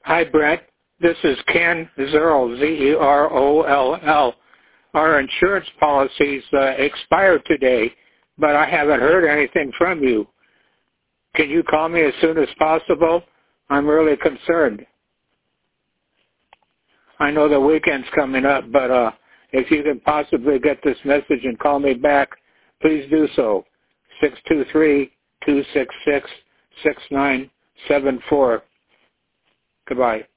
Hi, Brent. This is Ken Zeroll, Z-E-R-O-L-L. Our insurance policies expire today, but I haven't heard anything from you. Can you call me as soon as possible? I'm really concerned. I know the weekend's coming up, but if you can possibly get this message and call me back, please do so. 623-266-6974. Goodbye.